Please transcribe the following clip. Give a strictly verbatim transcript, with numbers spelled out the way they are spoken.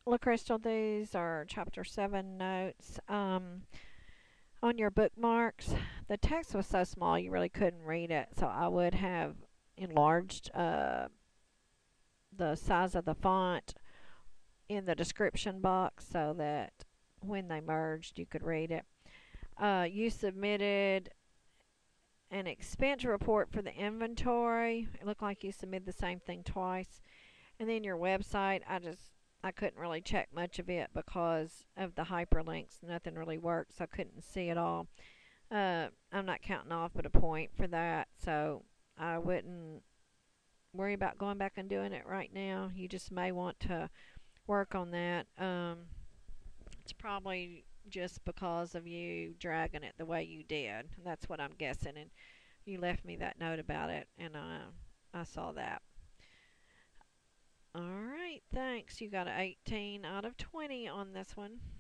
La Crystal, these are Chapter seven notes. Um, on your bookmarks, the text was so small you really couldn't read it, so I would have enlarged uh, the size of the font in the description box so that when they merged you could read it. Uh, you submitted an expense report for the inventory. It looked like you submitted the same thing twice. And then your website, I just I couldn't really check much of it because of the hyperlinks. Nothing really worked, so I couldn't see it all. Uh, I'm not counting off but a point for that, so I wouldn't worry about going back and doing it right now. You just may want to work on that. Um, it's probably just because of you dragging it the way you did. That's what I'm guessing. And you left me that note about it, and uh, I saw that. All right, thanks. You got an eighteen out of twenty on this one.